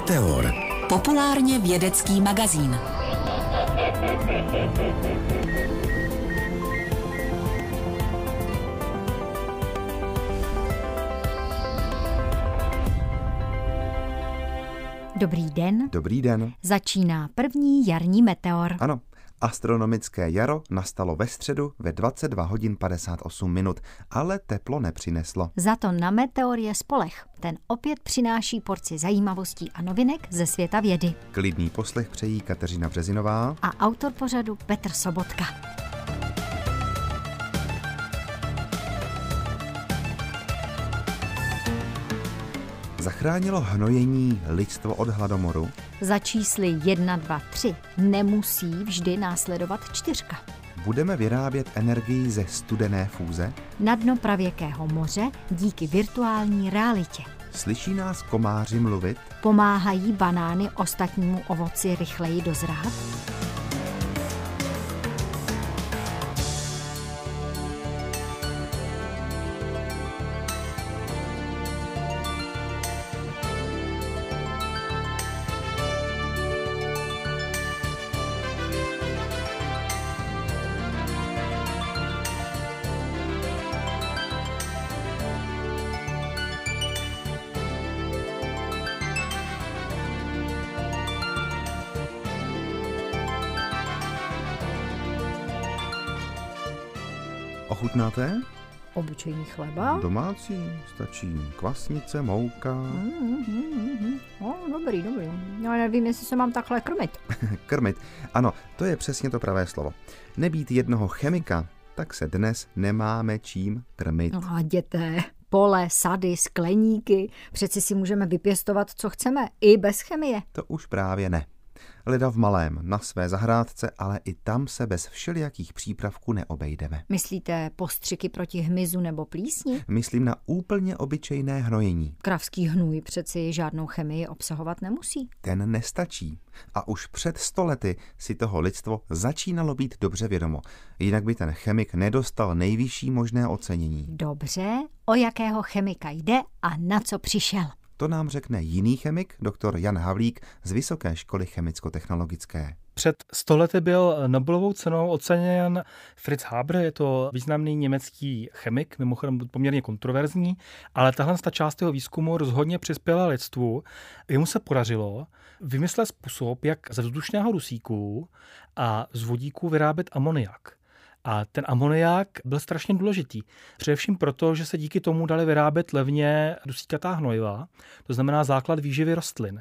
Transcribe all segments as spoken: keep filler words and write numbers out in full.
Meteor. Populárně vědecký magazín. Dobrý den. Dobrý den. Začíná první jarní meteor. Ano, astronomické jaro nastalo ve středu ve dvacet dva hodin padesát osm minut, ale teplo nepřineslo. Za to na meteor je spoleh. Ten opět přináší porci zajímavostí a novinek ze světa vědy. Klidný poslech přejí Kateřina Březinová A autor pořadu Petr Sobotka. Zachránilo hnojení lidstvo od hladomoru? Za čísly jedna, dva, tři nemusí vždy následovat čtyřka. Budeme vyrábět energii ze studené fúze? Na dno pravěkého moře díky virtuální realitě. Slyší nás komáři mluvit? Pomáhají banány ostatnímu ovoci rychleji dozrát? Ochutnáte? Obyčejný chleba? Domácí, stačí kvasnice, mouka. Mm, mm, mm, mm. No, dobrý, dobrý. No, nevím, jestli se mám takhle krmit. Krmit. Ano, to je přesně to pravé slovo. Nebýt jednoho chemika, tak se dnes nemáme čím krmit. No a děté, pole, sady, skleníky. Přeci si můžeme vypěstovat, co chceme, i bez chemie. To už právě ne. Leda v malém, na své zahrádce, ale i tam se bez všelijakých přípravků neobejdeme. Myslíte postřiky proti hmyzu nebo plísni? Myslím na úplně obyčejné hnojení. Kravský hnůj přeci žádnou chemii obsahovat nemusí. Ten nestačí. A už před sto lety si toho lidstvo začínalo být dobře vědomo. Jinak by ten chemik nedostal nejvyšší možné ocenění. Dobře, o jakého chemika jde a na co přišel? To nám řekne jiný chemik, doktor Jan Havlík z Vysoké školy chemicko-technologické. Před sto lety byl Nobelovou cenou oceněn Fritz Haber, je to významný německý chemik, mimochodem poměrně kontroverzní, ale tahle část jeho výzkumu rozhodně přispěla lidstvu. Jemu se podařilo vymyslet způsob, jak ze vzdušného dusíku a z vodíku vyrábět amoniak. A ten amoniak byl strašně důležitý. Především proto, že se díky tomu dali vyrábět levně dusíkatá hnojiva, to znamená základ výživy rostlin.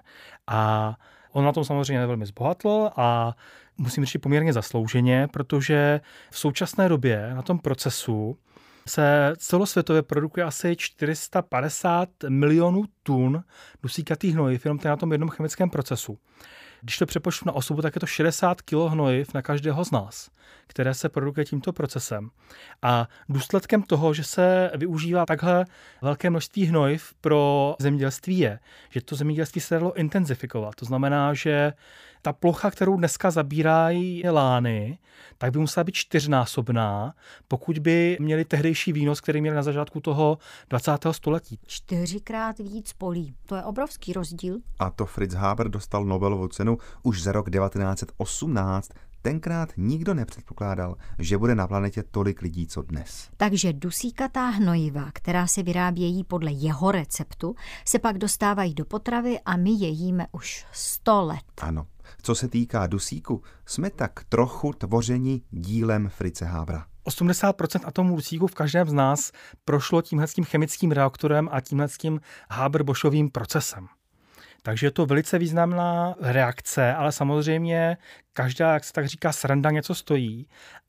A on na tom samozřejmě velmi zbohatl a musím říct poměrně zaslouženě, protože v současné době na tom procesu se celosvětově produkuje asi čtyři sta padesát milionů tun dusíkatých hnojiv jenom na tom jednom chemickém procesu. Když to přepočtu na osobu, tak je to šedesát kilo hnojiv na každého z nás, které se produkuje tímto procesem. A důsledkem toho, že se využívá takhle velké množství hnojiv pro zemědělství je, že to zemědělství se dalo intenzifikovat. To znamená, že ta plocha, kterou dneska zabírají lány, tak by musela být čtyřnásobná, pokud by měli tehdejší výnos, který měli na začátku toho dvacátého století. Čtyřikrát víc polí. To je obrovský rozdíl. A to Fritz Haber dostal Nobelovu cenu už za rok devatenáct set osmnáct. Tenkrát nikdo nepředpokládal, že bude na planetě tolik lidí, co dnes. Takže dusíkatá hnojiva, která se vyrábějí podle jeho receptu, se pak dostávají do potravy a my je jíme už sto let. Ano. Co se týká dusíku, jsme tak trochu tvořeni dílem Fritze Habera. osmdesát procent atomů dusíku v každém z nás prošlo tímhletím chemickým reaktorem a tímhletím Haber-Boschovým procesem. Takže je to velice významná reakce, ale samozřejmě každá, jak se tak říká, sranda něco stojí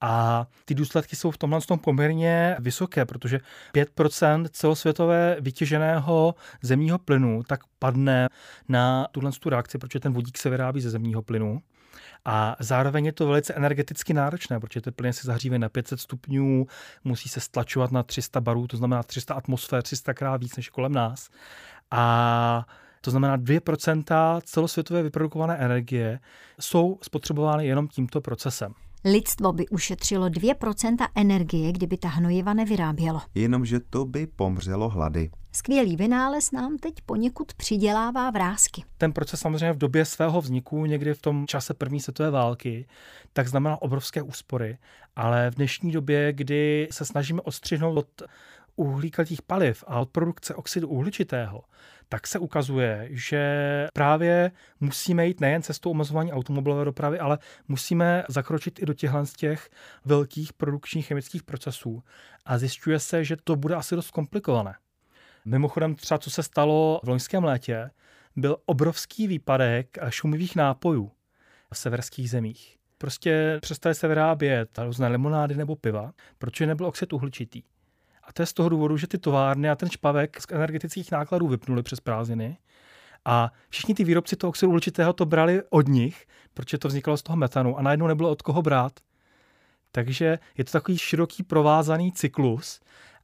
a ty důsledky jsou v tomhle tom poměrně vysoké, protože pět procent celosvětové vytěženého zemního plynu tak padne na tuhle reakci, protože ten vodík se vyrábí ze zemního plynu. A zároveň je to velice energeticky náročné, protože ty plyny se zahřívají na pět set stupňů, musí se stlačovat na tři sta barů, to znamená tři sta atmosfér, tři sta krát víc než kolem nás. A to znamená dvě procenta celosvětové vyprodukované energie jsou spotřebovány jenom tímto procesem. Lidstvo by ušetřilo dvě procenta energie, kdyby ta hnojiva nevyrábělo. Jenomže to by pomřelo hlady. Skvělý vynález nám teď poněkud přidělává vrásky. Ten proces samozřejmě v době svého vzniku, někdy v tom čase první světové války, tak znamená obrovské úspory. Ale v dnešní době, kdy se snažíme odstřihnout od uhlíkatých paliv a od produkce oxidu uhličitého, tak se ukazuje, že právě musíme jít nejen cestou omezování automobilové dopravy, ale musíme zakročit i do těchhle z těch velkých produkčních chemických procesů. A zjišťuje se, že to bude asi dost komplikované. Mimochodem třeba, co se stalo v loňském létě, byl obrovský výpadek šumivých nápojů v severských zemích. Prostě přestali se vyrábět různé limonády nebo piva, protože nebyl oxid uhličitý. A to je z toho důvodu, že ty továrny a ten špavek z energetických nákladů vypnuli přes prázdniny. A všichni ty výrobci toho oxidu uhličitého to brali od nich, protože to vznikalo z toho metanu a najednou nebylo od koho brát. Takže je to takový široký provázaný cyklus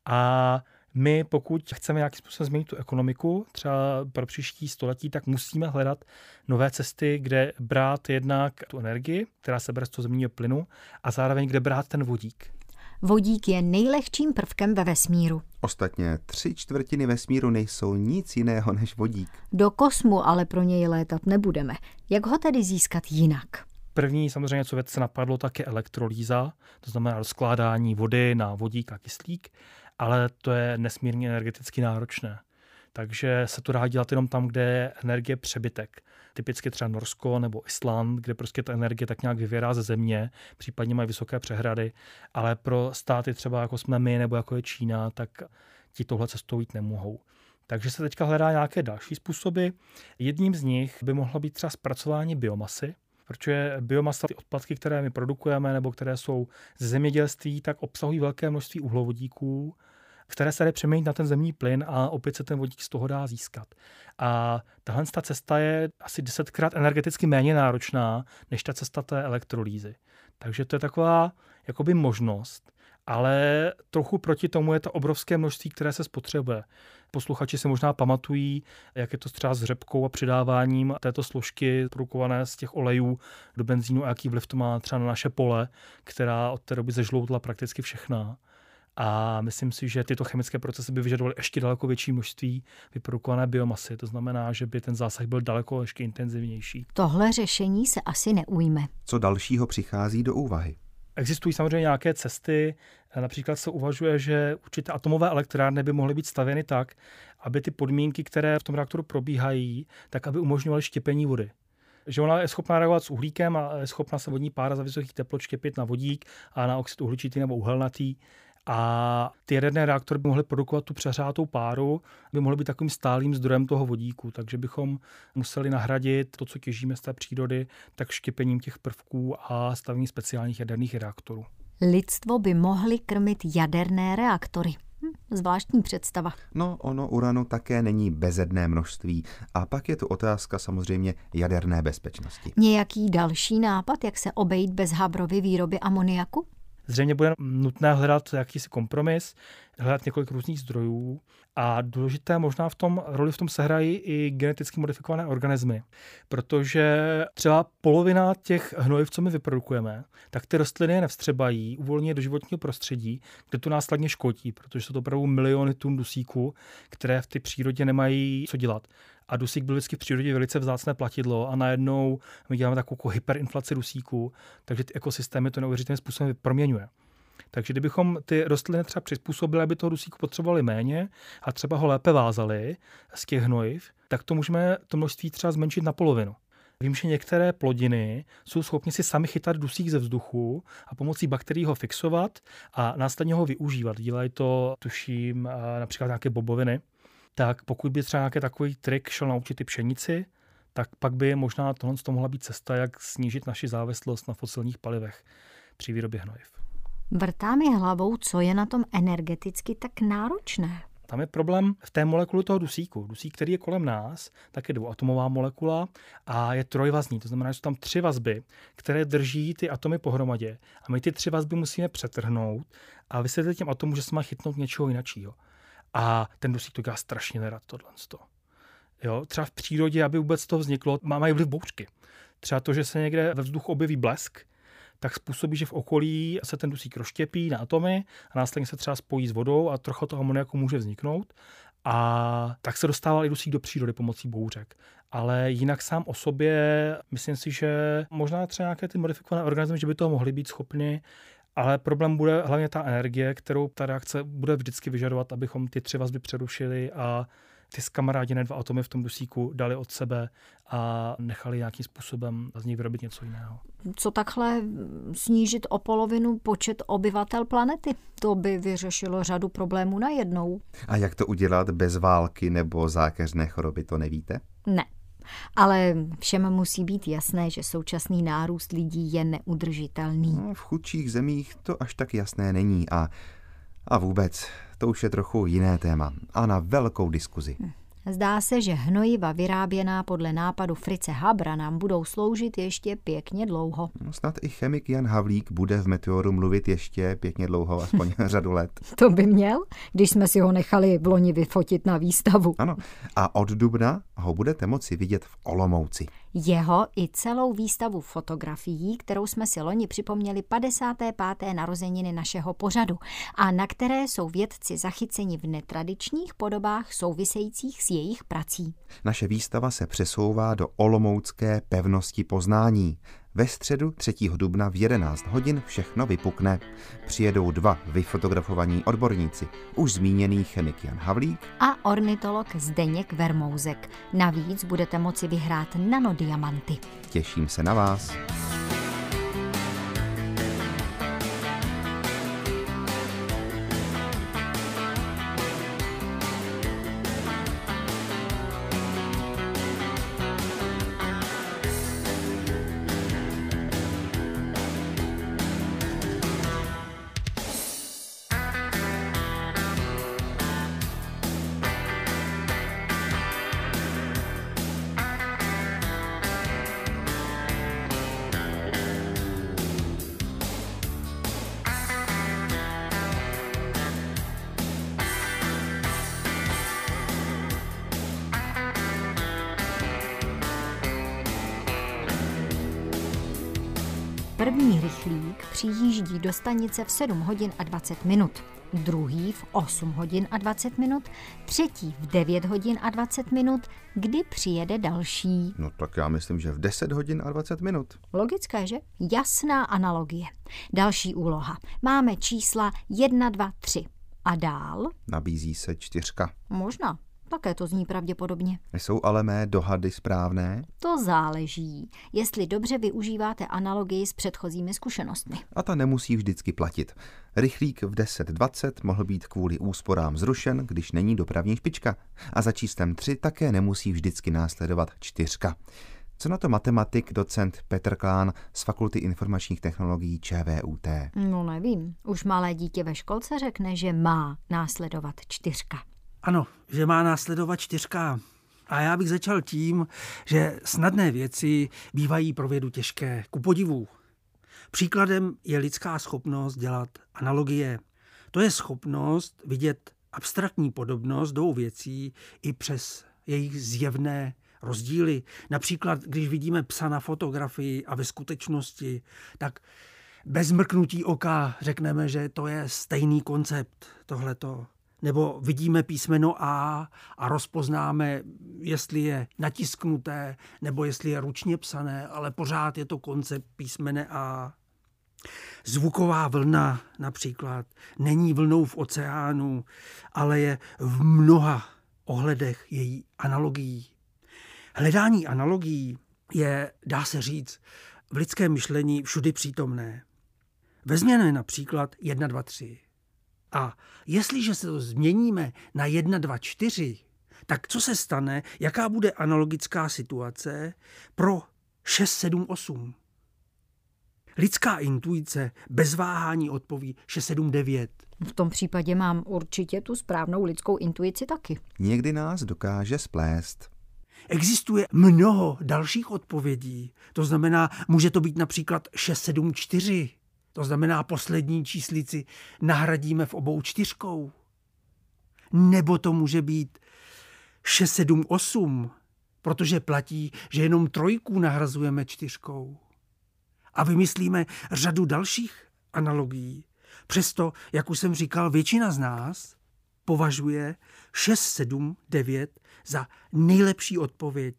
a my, pokud chceme nějakým způsobem změnit tu ekonomiku, třeba pro příští století, tak musíme hledat nové cesty, kde brát jednak tu energii, která se bere z toho zemního plynu, a zároveň kde brát ten vodík. Vodík je nejlehčím prvkem ve vesmíru. Ostatně tři čtvrtiny vesmíru nejsou nic jiného než vodík. Do kosmu ale pro něj létat nebudeme. Jak ho tedy získat jinak? První samozřejmě, co vědce napadlo, tak je elektrolýza, to znamená rozkládání vody na vodík a kyslík, ale to je nesmírně energeticky náročné. Takže se to dá dělat jenom tam, kde je energie přebytek. Typicky třeba Norsko nebo Island, kde prostě ta energie tak nějak vyvěrá ze země, případně mají vysoké přehrady, ale pro státy třeba jako jsme my nebo jako je Čína, tak ti tohle cestou jít nemohou. Takže se teďka hledá nějaké další způsoby. Jedním z nich by mohlo být třeba zpracování biomasy, protože biomasa, ty odpadky, které my produkujeme nebo které jsou ze zemědělství, tak obsahují velké množství uhlovodíků, které se dají přeměnit na ten zemní plyn a opět se ten vodík z toho dá získat. A tahle ta cesta je asi desetkrát energeticky méně náročná než ta cesta té elektrolýzy. Takže to je taková jakoby možnost, ale trochu proti tomu je to obrovské množství, které se spotřebuje. Posluchači si možná pamatují, jak je to třeba s řepkou a přidáváním této složky produkované z těch olejů do benzínu a jaký vliv to má třeba na naše pole, která od té doby zežloutla prakticky všechna. A myslím si, že tyto chemické procesy by vyžadovaly ještě daleko větší množství vyprodukované biomasy. To znamená, že by ten zásah byl daleko ještě intenzivnější. Tohle řešení se asi neujme. Co dalšího přichází do úvahy? Existují samozřejmě nějaké cesty. Například se uvažuje, že určité atomové elektrárny by mohly být stavěny tak, aby ty podmínky, které v tom reaktoru probíhají, tak aby umožňovaly štěpení vody. Že ona je schopná reagovat s uhlíkem a je schopná se vodní pára za vysokých teplot štěpit na vodík a na oxid uhličitý nebo uhelnatý. A ty jaderné reaktory by mohly produkovat tu přehřátou páru, by mohly být takovým stálým zdrojem toho vodíku, takže bychom museli nahradit to, co těžíme z té přírody, tak štěpením těch prvků a stavěním speciálních jaderných reaktorů. Lidstvo by mohli krmit jaderné reaktory. Hm, zvláštní představa. No, ono uranu také není bezedné množství. A pak je tu otázka samozřejmě jaderné bezpečnosti. Nějaký další nápad, jak se obejít bez Haberovy výroby amoniaku? Zřejmě bude nutné hledat jakýsi kompromis, hledat několik různých zdrojů a důležité možná v tom roli v tom sehrají i geneticky modifikované organismy, protože třeba polovina těch hnojiv, co my vyprodukujeme, tak ty rostliny je nevstřebají, uvolní je do životního prostředí, kde to následně škodí, protože jsou to opravdu miliony tun dusíku, které v té přírodě nemají co dělat. A dusík byl vždycky v přírodě velice vzácné platidlo a najednou my děláme takovou hyperinflaci dusíku, takže ty ekosystémy to neuvěřitelným způsobem proměňuje. Takže kdybychom ty rostliny třeba přizpůsobili, aby toho dusíku potřebovali méně a třeba ho lépe vázali z těch hnojiv, tak to můžeme to množství třeba zmenšit na polovinu. Vím, že některé plodiny jsou schopny si sami chytat dusík ze vzduchu a pomocí bakterií ho fixovat a následně ho využívat. Dělají to, tuším, například nějaké boboviny. Tak pokud by třeba nějaký takový trik šel naučit i pšenici, tak pak by možná tohle to mohla být cesta, jak snížit naši závislost na fosilních palivech při výrobě hnojiv. Vrtá mi hlavou, co je na tom energeticky tak náročné. Tam je problém v té molekule toho dusíku. Dusík, který je kolem nás, tak je dvouatomová molekula a je trojvazný. To znamená, že jsou tam tři vazby, které drží ty atomy pohromadě. A my ty tři vazby musíme přetrhnout a vysvětlit těm atomům, že se má chytnout něčeho jiného. A ten dusík to dělá strašně nerad tohle. Jo, třeba v přírodě, aby vůbec to vzniklo, mají vliv bouřky. Třeba to, že se někde ve vzduchu objeví blesk, tak způsobí, že v okolí se ten dusík rozštěpí na atomy a následně se třeba spojí s vodou a trocha toho amoniaku může vzniknout. A tak se dostával i dusík do přírody pomocí bouřek. Ale jinak sám o sobě, myslím si, že možná třeba nějaké ty modifikované organismy, že by toho mohly být schopni, ale problém bude hlavně ta energie, kterou ta reakce bude vždycky vyžadovat, abychom ty tři vazby přerušili a ty zkamaráděné dva atomy v tom dusíku dali od sebe a nechali nějakým způsobem z nich vyrobit něco jiného. Co takhle snížit o polovinu počet obyvatel planety? To by vyřešilo řadu problémů najednou. A jak to udělat bez války nebo zákeřné choroby, to nevíte? Ne. Ale všem musí být jasné, že současný nárůst lidí je neudržitelný. No, v chudších zemích to až tak jasné není a, a vůbec, to už je trochu jiné téma a na velkou diskuzi. Hm. Zdá se, že hnojiva vyráběná podle nápadu Fritze Habra nám budou sloužit ještě pěkně dlouho. No, snad i chemik Jan Havlík bude v Meteoru mluvit ještě pěkně dlouho, aspoň řadu let. To by měl, když jsme si ho nechali v loni vyfotit na výstavu. Ano, a od dubna ho budete moci vidět v Olomouci. Jeho i celou výstavu fotografií, kterou jsme si loni připomněli padesáté páté narozeniny našeho pořadu a na které jsou vědci zachyceni v netradičních podobách souvisejících s jejich prací. Naše výstava se přesouvá do olomoucké pevnosti Poznání. Ve středu třetího dubna v jedenáct hodin všechno vypukne. Přijedou dva vyfotografovaní odborníci, už zmíněný chemik Jan Havlík a ornitolog Zdeněk Vermouzek. Navíc budete moci vyhrát nanodiamanty. Těším se na vás. První rychlík přijíždí do stanice v sedm hodin a dvacet minut, druhý v osm hodin a dvacet minut, třetí v devět hodin a dvacet minut, kdy přijede další. No tak já myslím, že v deset hodin a dvacet minut. Logické, že? Jasná analogie. Další úloha. Máme čísla jedna, dva, tři. A dál? Nabízí se čtyřka. Možná. Také to zní pravděpodobně. Jsou ale mé dohady správné? To záleží, jestli dobře využíváte analogii s předchozími zkušenostmi. A ta nemusí vždycky platit. Rychlík v deset dvacet mohl být kvůli úsporám zrušen, když není dopravní špička. A za číslem tři také nemusí vždycky následovat čtyřka. Co na to matematik, docent Petr Klán z Fakulty informačních technologií ČVUT? No nevím. Už malé dítě ve školce řekne, že má následovat čtyřka. Ano, že má následovat čtyřka. A já bych začal tím, že snadné věci bývají pro vědu těžké. Ku podivu. Příkladem je lidská schopnost dělat analogie. To je schopnost vidět abstraktní podobnost dvou věcí i přes jejich zjevné rozdíly. Například, když vidíme psa na fotografii a ve skutečnosti, tak bez mrknutí oka řekneme, že to je stejný koncept tohleto. Nebo vidíme písmeno A a rozpoznáme, jestli je natisknuté, nebo jestli je ručně psané, ale pořád je to koncept písmene A. Zvuková vlna například není vlnou v oceánu, ale je v mnoha ohledech její analogií. Hledání analogií je, dá se říct, v lidském myšlení všudy přítomné. Vezměme například jedna, dva, tři. A jestliže se to změníme na jedna, dva, čtyři, tak co se stane, jaká bude analogická situace pro šest, sedm, osm? Lidská intuice bez váhání odpoví šest, sedm, devět. V tom případě mám určitě tu správnou lidskou intuici taky. Někdy nás dokáže splést. Existuje mnoho dalších odpovědí. To znamená, může to být například šest, sedm, čtyři. To znamená, poslední číslici nahradíme v obou čtyřkou. Nebo to může být šest, sedm, osm, protože platí, že jenom trojku nahrazujeme čtyřkou. a vymyslíme řadu dalších analogií. Přesto, jak už jsem říkal, většina z nás považuje šest, sedm, devět za nejlepší odpověď.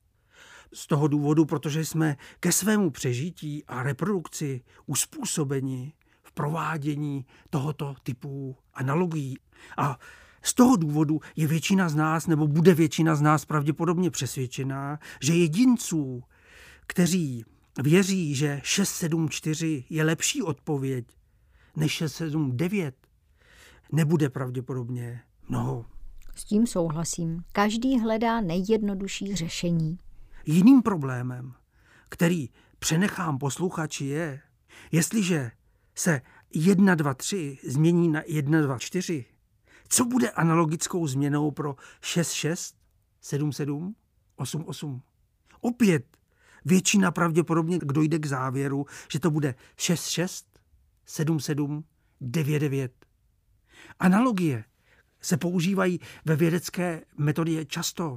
Z toho důvodu, protože jsme ke svému přežití a reprodukci uspůsobeni v provádění tohoto typu analogií. A z toho důvodu je většina z nás, nebo bude většina z nás pravděpodobně přesvědčená, že jedinců, kteří věří, že šest sedm čtyři je lepší odpověď než šest sedm devět, nebude pravděpodobně mnoho. S tím souhlasím. Každý hledá nejjednodušší řešení. Jiným problémem, který přenechám posluchači, je, jestliže se jedna dva tři změní na jedna dva čtyři, co bude analogickou změnou pro šest šest, sedm sedm, osm osm? Opět většina pravděpodobně dojde k závěru, že to bude šest šest, sedm sedm, devět devět. Analogie se používají ve vědecké metodě často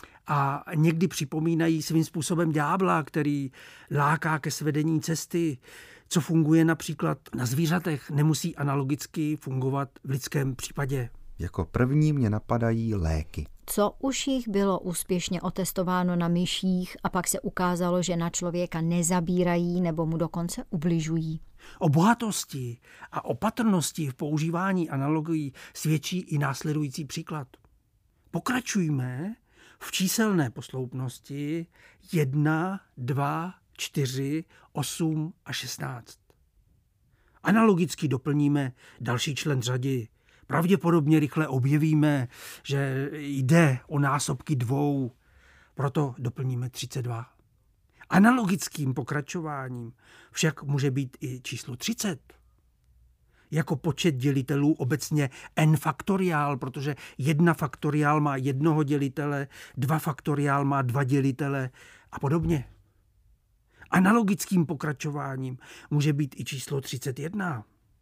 a někdy připomínají svým způsobem ďábla, který láká ke svedení cesty. Co funguje například na zvířatech, nemusí analogicky fungovat v lidském případě. Jako první mě napadají léky. Co už jich bylo úspěšně otestováno na myších a pak se ukázalo, že na člověka nezabírají nebo mu dokonce ubližují. O bohatosti a opatrnosti v používání analogií svědčí i následující příklad. Pokračujme v číselné posloupnosti jedna, dva, čtyři, osm a šestnáct. Analogicky doplníme další člen řady. Pravděpodobně rychle objevíme, že jde o násobky dvou, proto doplníme třicet dva. Analogickým pokračováním však může být i číslo třicet. Jako počet dělitelů obecně n faktoriál, protože jedna faktoriál má jednoho dělitele, dva faktoriál má dva dělitele a podobně. Analogickým pokračováním může být i číslo třicet jedna.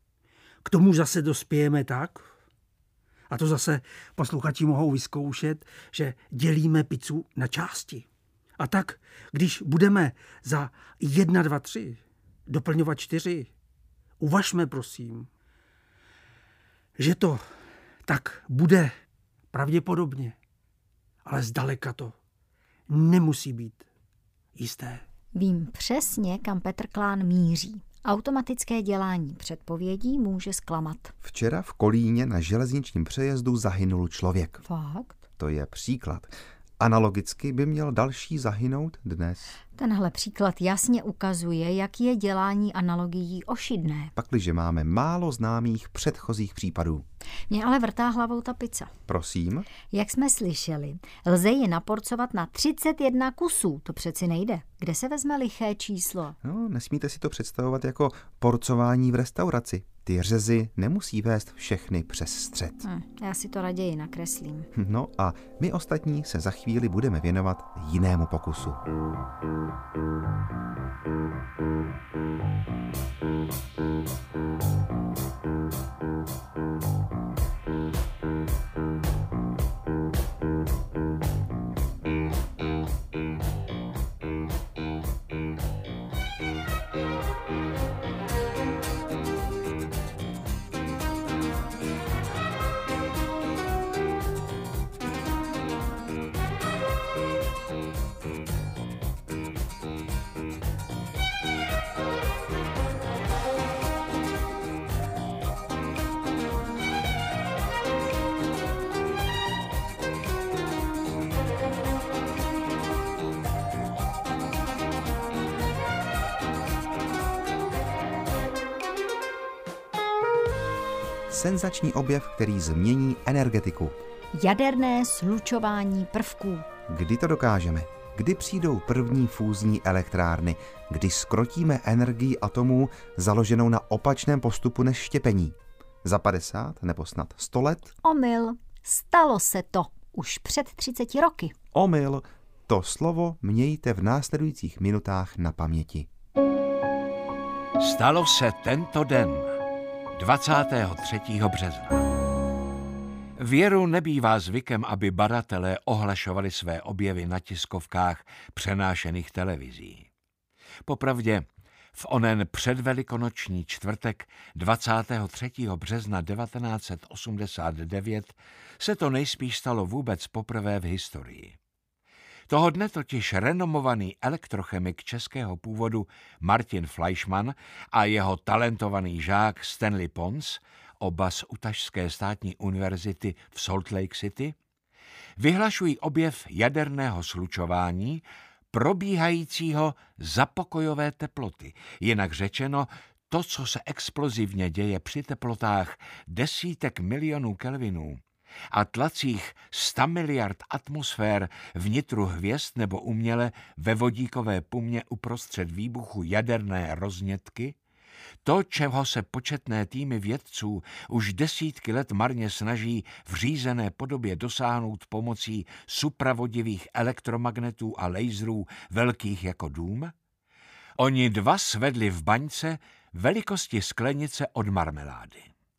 K tomu zase dospějeme tak, a to zase posluchači mohou vyzkoušet, že dělíme pizzu na části. A tak, když budeme za jedna, dva, tři doplňovat čtyři, uvažme prosím, že to tak bude pravděpodobně, ale zdaleka to nemusí být jisté. Vím přesně, kam Petr Klán míří. Automatické dělání předpovědí může zklamat. Včera v Kolíně na železničním přejezdu zahynul člověk. Fakt? To je příklad. Analogicky by měl další zahynout dnes. Tenhle příklad jasně ukazuje, jak je dělání analogií ošidné. Pakliže máme málo známých předchozích případů. Mě ale vrtá hlavou ta pizza. Prosím? Jak jsme slyšeli, lze ji naporcovat na třicet jedna kusů. To přeci nejde. Kde se vezme liché číslo? No, nesmíte si to představovat jako porcování v restauraci. Ty řezy nemusí vést všechny přes střed. Hm, já si to raději nakreslím. No a my ostatní se za chvíli budeme věnovat jinému pokusu. Senzační objev, který změní energetiku. Jaderné slučování prvků. Kdy to dokážeme? Kdy přijdou první fúzní elektrárny? Kdy zkrotíme energii atomů založenou na opačném postupu než štěpení? Za padesát nebo snad sto let? Omyl. Stalo se to už před třiceti roky. Omyl. To slovo mějte v následujících minutách na paměti. Stalo se tento den, dvacátého třetího března. Věru nebývá zvykem, aby badatelé ohlašovali své objevy na tiskovkách přenášených televizí. Popravdě, V onen předvelikonoční čtvrtek dvacátého třetího března devatenáct set osmdesát devět se to nejspíš stalo vůbec poprvé v historii. Toho dne totiž renomovaný elektrochemik českého původu Martin Fleischmann a jeho talentovaný žák Stanley Pons, oba z Utašské státní univerzity v Salt Lake City, vyhlašují objev jaderného slučování probíhajícího za pokojové teploty, jinak řečeno to, co se explozivně děje při teplotách desítek milionů kelvinů a tlacích sta miliard atmosfér vnitru hvězd nebo uměle ve vodíkové pumě uprostřed výbuchu jaderné roznětky, to, čeho se početné týmy vědců už desítky let marně snaží v řízené podobě dosáhnout pomocí supravodivých elektromagnetů a laserů velkých jako dům, oni dva svedli v baňce velikosti sklenice od marmelády.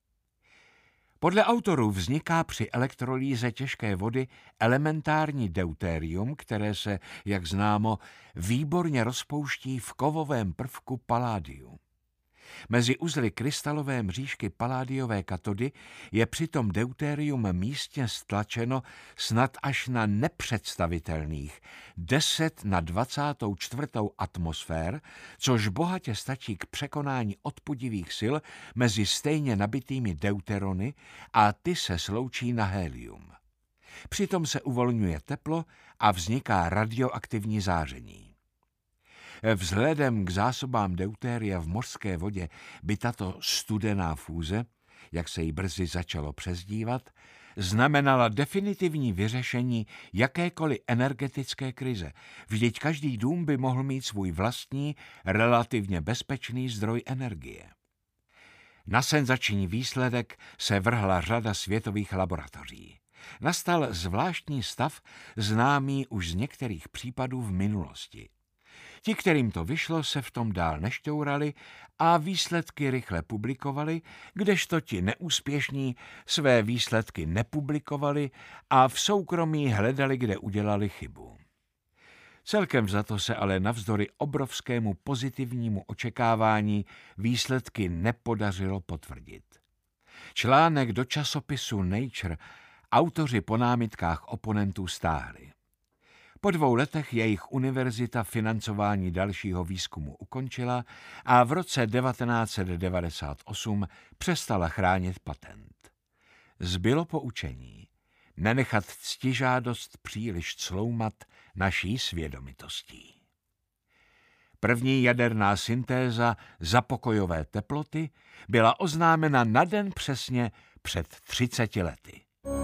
Podle autorů vzniká při elektrolýze těžké vody elementární deutérium, které se, jak známo, výborně rozpouští v kovovém prvku paládiu. Mezi uzly krystalové mřížky paládiové katody je přitom deutérium místně stlačeno snad až na nepředstavitelných deset na dvacátou čtvrtou atmosfér, což bohatě stačí k překonání odpudivých sil mezi stejně nabitými deuterony a ty se sloučí na hélium. Přitom se uvolňuje teplo a vzniká radioaktivní záření. Vzhledem k zásobám deutéria v mořské vodě by tato studená fúze, jak se jí brzy začalo přezdívat, znamenala definitivní vyřešení jakékoliv energetické krize. Vždyť každý dům by mohl mít svůj vlastní, relativně bezpečný zdroj energie. Na senzační výsledek se vrhla řada světových laboratoří. Nastal zvláštní stav, známý už z některých případů v minulosti. Ti, kterým to vyšlo, se v tom dál nešťourali a výsledky rychle publikovali, kdežto ti neúspěšní své výsledky nepublikovali a v soukromí hledali, kde udělali chybu. Celkem za to se ale navzdory obrovskému pozitivnímu očekávání výsledky nepodařilo potvrdit. Článek do časopisu Nature autoři po námitkách oponentů stáhli. Po dvou letech jejich univerzita financování dalšího výzkumu ukončila a v roce devatenáct set devadesát osm přestala chránit patent. Zbylo poučení nenechat ctižádost příliš cloumat naší svědomitostí. První jaderná syntéza za pokojové teploty byla oznámena na den přesně před třiceti lety.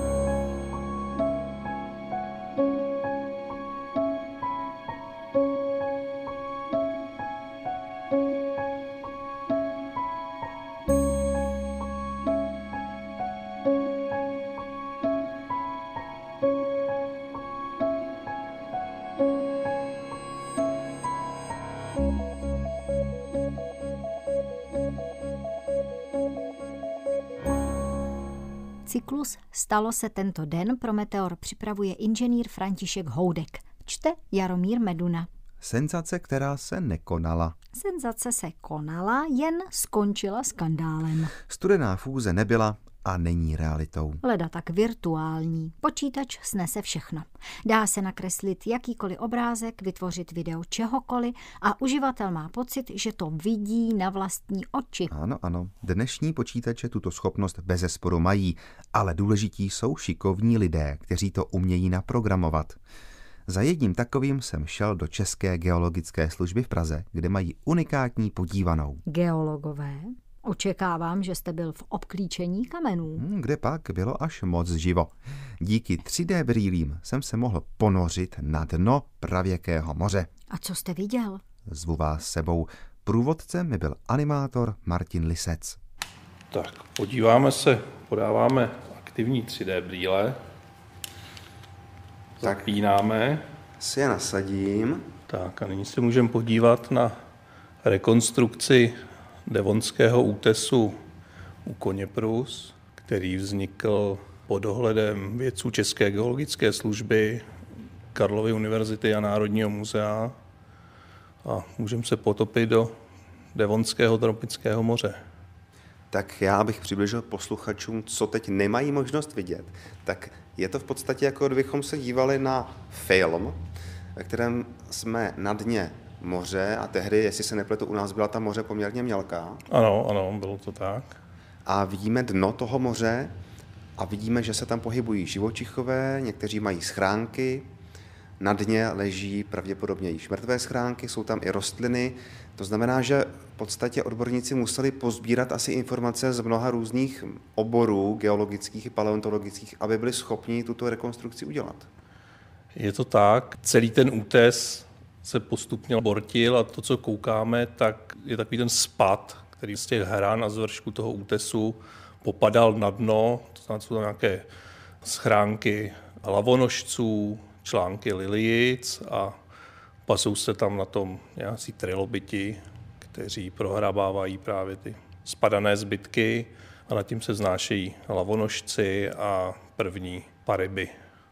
Cyklus Stalo se tento den pro Meteor připravuje inženýr František Houdek. Čte Jaromír Meduna. Senzace, která se nekonala. Senzace se konala, jen skončila skandálem. Studená fúze nebyla a není realitou. Leda tak virtuální. Počítač snese všechno. Dá se nakreslit jakýkoliv obrázek, vytvořit video čehokoliv a uživatel má pocit, že to vidí na vlastní oči. Ano, ano. Dnešní počítače tuto schopnost bezesporu mají, ale důležití jsou šikovní lidé, kteří to umějí naprogramovat. Za jedním takovým jsem šel do České geologické služby v Praze, kde mají unikátní podívanou. Geologové? Očekávám, že jste byl v obklíčení kamenů. Hmm, kde pak bylo až moc živo. Díky tři dé brýlím jsem se mohl ponořit na dno pravěkého moře. A co jste viděl? Zvu vás sebou. Průvodcem mi byl animátor Martin Lisec. Tak, podíváme se, podáváme aktivní tři dé brýle. Zapínáme. Si je nasadím. Tak a nyní se můžeme podívat na rekonstrukci devonského útesu u Koněprus, který vznikl pod dohledem vědců České geologické služby, Karlovy univerzity a Národního muzea. A můžeme se potopit do Devonského tropického moře. Tak já, abych přibližil posluchačům, co teď nemají možnost vidět, tak je to v podstatě jako kdybychom se dívali na film, ve kterém jsme na dně moře a tehdy, jestli se nepletu, u nás byla ta moře poměrně mělká. Ano, ano, bylo to tak. A vidíme dno toho moře a vidíme, že se tam pohybují živočichové, někteří mají schránky, na dně leží pravděpodobně již mrtvé schránky, jsou tam i rostliny. To znamená, že v podstatě odborníci museli pozbírat asi informace z mnoha různých oborů geologických i paleontologických, aby byli schopni tuto rekonstrukci udělat. Je to tak. Celý ten útes se postupně bortil a to, co koukáme, tak je takový ten spad, který z těch hran a z vršku toho útesu popadal na dno. To znamená, jsou tam nějaké schránky lavonožců, články lilijic a pasou se tam na tom nějací trilobiti, kteří prohrabávají právě ty spadané zbytky a nad tím se vznášejí lavonožci a první paryby.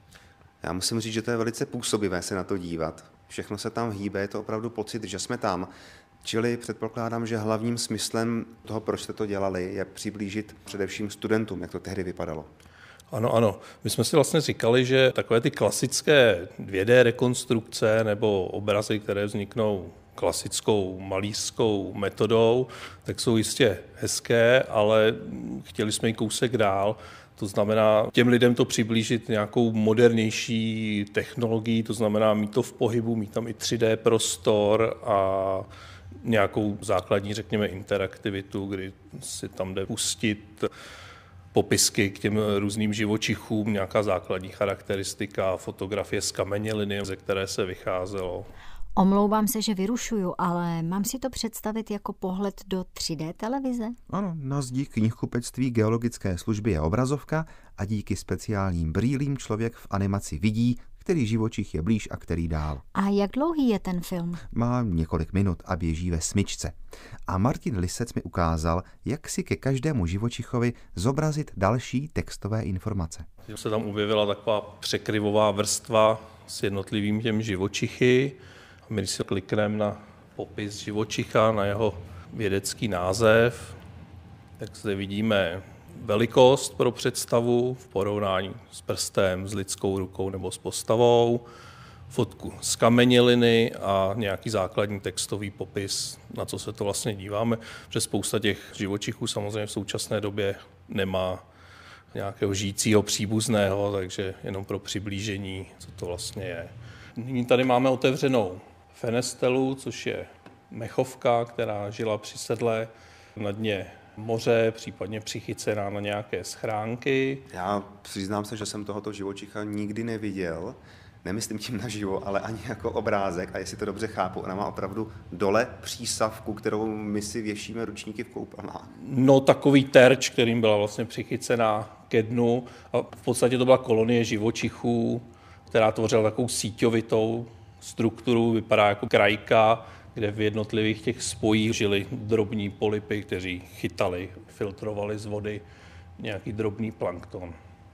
Já musím říct, že to je velice působivé se na to dívat. Všechno se tam hýbe, je to opravdu pocit, že jsme tam. Čili předpokládám, že hlavním smyslem toho, proč jste to dělali, je přiblížit především studentům, jak to tehdy vypadalo. Ano, ano. My jsme si vlastně říkali, že takové ty klasické dvě dé rekonstrukce nebo obrazy, které vzniknou klasickou malířskou metodou, tak jsou jistě hezké, ale chtěli jsme i kousek dál. To znamená těm lidem to přiblížit nějakou modernější technologií, to znamená mít to v pohybu, mít tam i tři dé prostor a nějakou základní, řekněme, interaktivitu, kdy si tam jde pustit popisky k těm různým živočichům, nějaká základní charakteristika, fotografie z kameněliny, ze které se vycházelo. Omlouvám se, že vyrušuju, ale mám si to představit jako pohled do tři dé televize? Ano, na zdi knihkupectví geologické služby je obrazovka a díky speciálním brýlím člověk v animaci vidí, který živočich je blíž a který dál. A jak dlouhý je ten film? Má několik minut a běží ve smyčce. A Martin Lisec mi ukázal, jak si ke každému živočichovi zobrazit další textové informace. Se tam objevila taková překryvová vrstva s jednotlivým těm živočichy. My když si klikneme na popis živočicha, na jeho vědecký název, tak zde vidíme velikost pro představu v porovnání s prstem, s lidskou rukou nebo s postavou, fotku z kameněliny a nějaký základní textový popis, na co se to vlastně díváme, protože spousta těch živočichů samozřejmě v současné době nemá nějakého žijícího příbuzného, takže jenom pro přiblížení, co to vlastně je. Nyní tady máme otevřenou fenestelu, což je mechovka, která žila při sedle na dně moře, případně přichycená na nějaké schránky. Já přiznám se, že jsem tohoto živočicha nikdy neviděl, nemyslím tím naživo, ale ani jako obrázek, a jestli to dobře chápu, ona má opravdu dole přísavku, kterou my si věšíme ručníky v koupelnách. No takový terč, kterým byla vlastně přichycená ke dnu a v podstatě to byla kolonie živočichů, která tvořila takovou síťovitou strukturu, vypadá jako krajka, kde v jednotlivých těch spojích žili drobní polypy, kteří chytali, filtrovali z vody nějaký drobný plankton.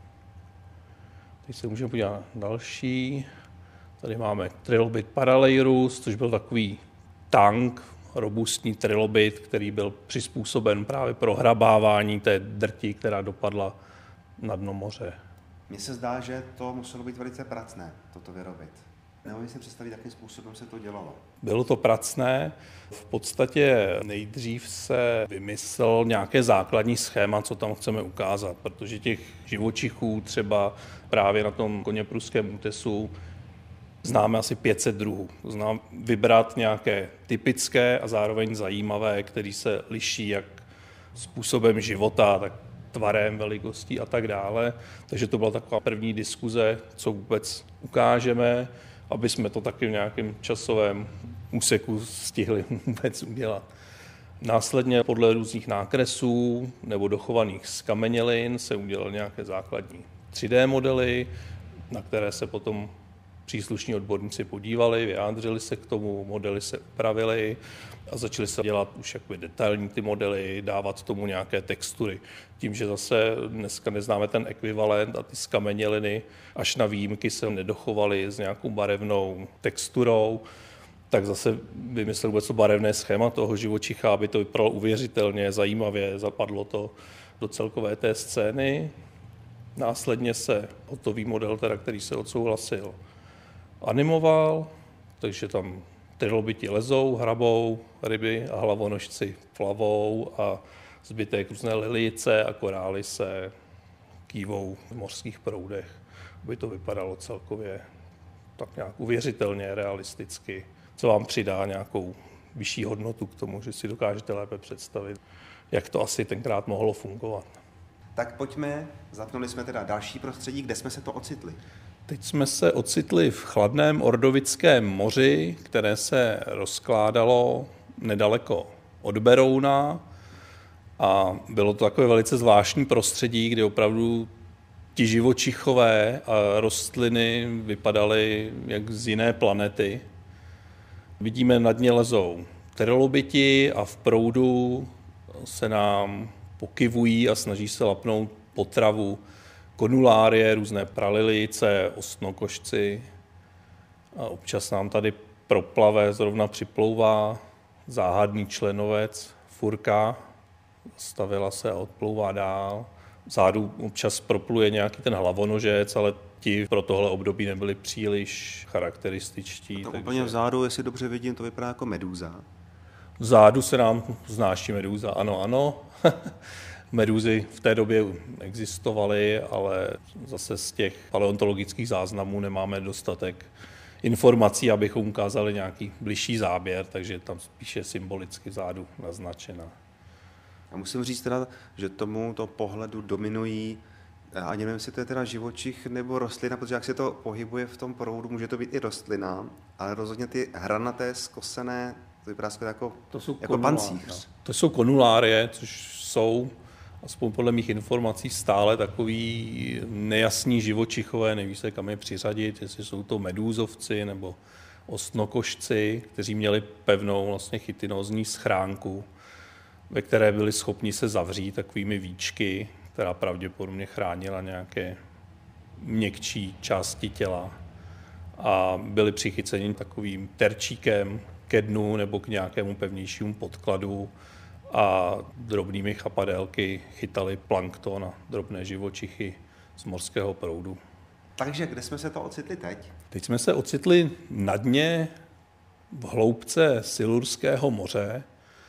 Teď se můžeme podívat na další. Tady máme trilobit paraleirus, což byl takový tank, robustní trilobit, který byl přizpůsoben právě pro hrabávání té drti, která dopadla na dno moře. Mně se zdá, že to muselo být velice pracné, toto vyrobit. Neumím si představit, jakým způsobem se to dělalo. Bylo to pracné. V podstatě nejdřív se vymyslel nějaké základní schéma, co tam chceme ukázat, protože těch živočichů třeba právě na tom koněpruském útesu známe asi pět set druhů. To znamená vybrat nějaké typické a zároveň zajímavé, které se liší jak způsobem života, tak tvarem, velikostí a tak dále. Takže to byla taková první diskuze, co vůbec ukážeme, aby jsme to taky v nějakém časovém úseku stihli vůbec udělat. Následně podle různých nákresů nebo dochovaných z kamenělin se udělaly nějaké základní tři dé modely, na které se potom příslušní odborníci podívali, vyjádřili se k tomu, modely se upravily a začaly se dělat už jakoby detailní ty modely, dávat tomu nějaké textury. Tím, že zase dneska neznáme ten ekvivalent a ty skameněliny až na výjimky se nedochovaly s nějakou barevnou texturou, tak zase vymyslel vůbec to barevné schéma toho živočicha, aby to vypadalo uvěřitelně, zajímavě, zapadlo to do celkové té scény. Následně se hotový model, teda, který se odsouhlasil, animoval, takže tam trilobiti lezou, hrabou, ryby a hlavonožci plavou a zbytek různé lilice a korály se kývou v mořských proudech, aby to vypadalo celkově tak nějak uvěřitelně, realisticky, co vám přidá nějakou vyšší hodnotu k tomu, že si dokážete lépe představit, jak to asi tenkrát mohlo fungovat. Tak pojďme, zapnuli jsme teda další prostředí, kde jsme se to ocitli. Teď jsme se ocitli v chladném Ordovickém moři, které se rozkládalo nedaleko od Berouna a bylo to takové velice zvláštní prostředí, kde opravdu ti živočichové a rostliny vypadaly jak z jiné planety. Vidíme, na dně lezou trilobiti a v proudu se nám pokyvují a snaží se lapnout potravu konulárie, různé pralilice, ostnokošci. A občas nám tady proplave, zrovna připlouvá záhadný členovec, furka, stavila se a odplouvá dál. Vzadu občas propluje nějaký ten hlavonožec, ale ti pro tohle období nebyli příliš charakterističtí. To takže... úplně vzadu, jestli dobře vidím, to vypadá jako medúza. Vzadu se nám znáší medúza, ano, ano. Medúzy v té době existovaly, ale zase z těch paleontologických záznamů nemáme dostatek informací, abychom ukázali nějaký bližší záběr, takže tam spíše symbolicky vzadu naznačena. Já musím říct teda, že tomuto pohledu dominují, ani nevím, jestli to je teda živočich nebo rostlina, protože jak se to pohybuje v tom proudu, může to být i rostlina, ale rozhodně ty hranaté, skosené, to vypadá jako, to jsou jako pancíř. To jsou konulárie, což jsou, aspoň podle mých informací, stále takový nejasní živočichové, neví se, kam je přiřadit, jestli jsou to medúzovci nebo ostnokošci, kteří měli pevnou vlastně chitinózní schránku, ve které byli schopni se zavřít takovými víčky, která pravděpodobně chránila nějaké měkčí části těla a byli přichyceni takovým terčíkem ke dnu nebo k nějakému pevnějšímu podkladu a drobnými chapadélky chytali plankton a drobné živočichy z mořského proudu. Takže kde jsme se to ocitli teď? Teď jsme se ocitli na dně v hloubce Silurského moře,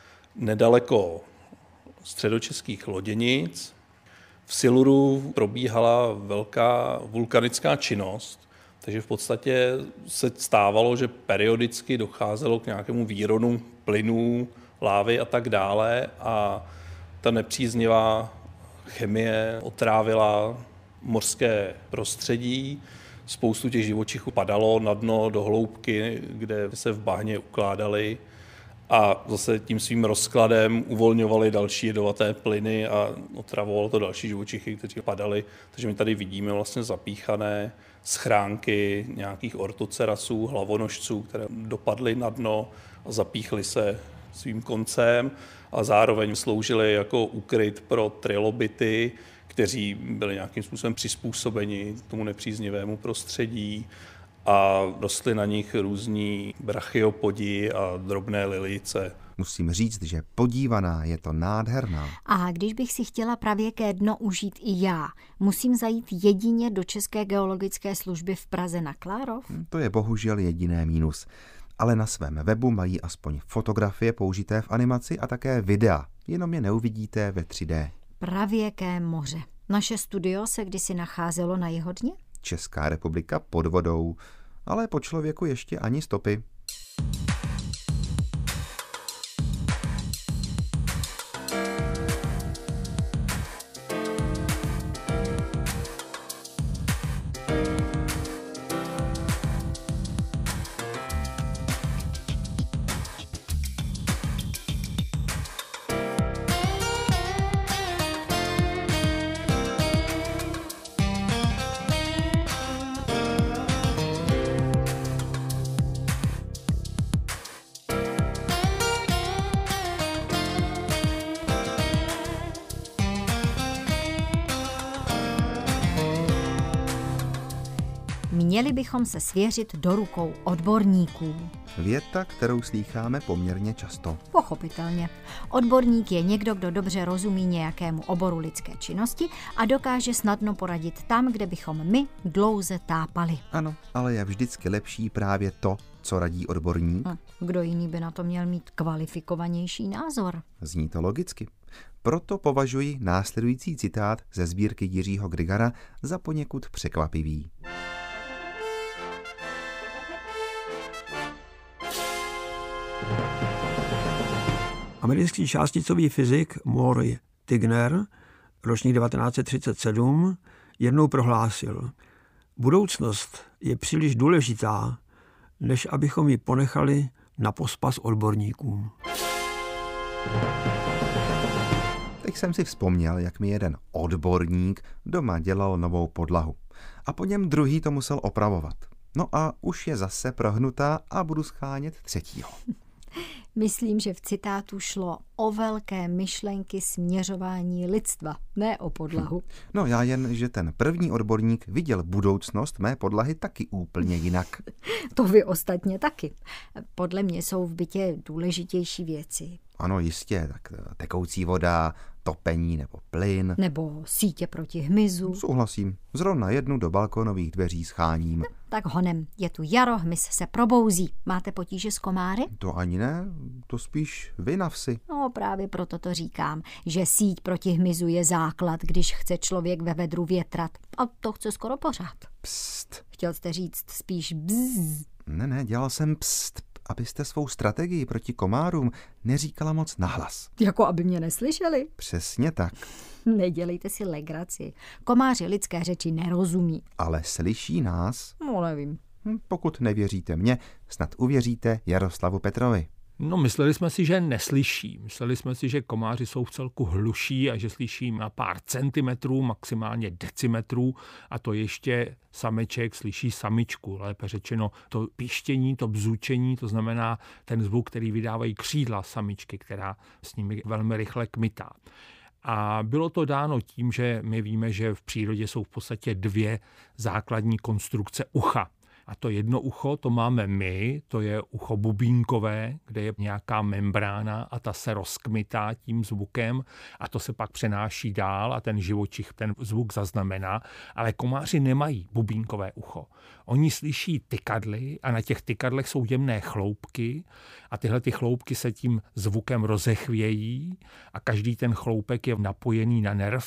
nedaleko středočeských loděnic. V Siluru probíhala velká vulkanická činnost, takže v podstatě se stávalo, že periodicky docházelo k nějakému výronu plynů, lávy a tak dále a ta nepříznivá chemie otrávila mořské prostředí. Spoustu těch živočichů padalo na dno do hloubky, kde se v bahně ukládali a zase tím svým rozkladem uvolňovali další jedovaté plyny a otravovalo to další živočichy, kteří padali. Takže my tady vidíme vlastně zapíchané schránky nějakých ortocerasů, hlavonožců, které dopadly na dno a zapíchly se svým koncem a zároveň sloužily jako úkryt pro trilobity, kteří byli nějakým způsobem přizpůsobeni tomu nepříznivému prostředí a rostly na nich různí brachyopodi a drobné lilice. Musím říct, že podívaná je to nádherná. A když bych si chtěla pravěké dno užít i já, musím zajít jedině do České geologické služby v Praze na Klárov? To je bohužel jediné mínus. Ale na svém webu mají aspoň fotografie použité v animaci a také videa, jenom je neuvidíte ve tři dé. Pravěké moře. Naše studio se kdysi nacházelo na jeho dně? Česká republika pod vodou, ale po člověku ještě ani stopy. Měli bychom se svěřit do rukou odborníků. Věta, kterou slýcháme poměrně často. Pochopitelně. Odborník je někdo, kdo dobře rozumí nějakému oboru lidské činnosti a dokáže snadno poradit tam, kde bychom my dlouze tápali. Ano, ale je vždycky lepší právě to, co radí odborník. Hm, kdo jiný by na to měl mít kvalifikovanější názor? Zní to logicky. Proto považuji následující citát ze sbírky Jiřího Grigara za poněkud překvapivý. Americký částicový fyzik Maury Tigner, ročník devatenáct set třicet sedm, jednou prohlásil: budoucnost je příliš důležitá, než abychom ji ponechali na pospas odborníkům. Teď jsem si vzpomněl, jak mi jeden odborník doma dělal novou podlahu. A po něm druhý to musel opravovat. No a už je zase prohnutá a budu schánět třetího. Myslím, že v citátu šlo o velké myšlenky směřování lidstva, ne o podlahu. No já jen, že ten první odborník viděl budoucnost mé podlahy taky úplně jinak. To vy ostatně taky. Podle mě jsou v bytě důležitější věci. Ano, jistě, tak tekoucí voda, topení nebo plyn. Nebo sítě proti hmyzu. Souhlasím, zrovna jednu do balkonových dveří scháním. No, tak honem, je tu jaro, hmyz se probouzí. Máte potíže s komáry? To ani ne, to spíš vy na vsi. No právě proto to říkám, že síť proti hmyzu je základ, když chce člověk ve vedru větrat. A to chce skoro pořád. Pst. Chtěl jste říct spíš bzz. Ne, ne, dělal jsem pst, abyste svou strategii proti komárům neříkala moc nahlas. Jako aby mě neslyšeli? Přesně tak. Nedělejte si legraci. Komáři lidské řeči nerozumí. Ale slyší nás? No nevím. Hm, pokud nevěříte mně, snad uvěříte Jaroslavu Petrovi. No, mysleli jsme si, že neslyší. Mysleli jsme si, že komáři jsou v celku hluší a že slyší na pár centimetrů, maximálně decimetrů, a to ještě sameček slyší samičku. Lépe řečeno to pištění, to bzučení, to znamená ten zvuk, který vydávají křídla samičky, která s nimi velmi rychle kmitá. A bylo to dáno tím, že my víme, že v přírodě jsou v podstatě dvě základní konstrukce ucha. A to jedno ucho, to máme my, to je ucho bubínkové, kde je nějaká membrána a ta se rozkmitá tím zvukem a to se pak přenáší dál a ten živočich ten zvuk zaznamená. Ale komáři nemají bubínkové ucho. Oni slyší tykadly a na těch tykadlech jsou jemné chloupky a tyhle ty chloupky se tím zvukem rozechvějí a každý ten chloupek je napojený na nerv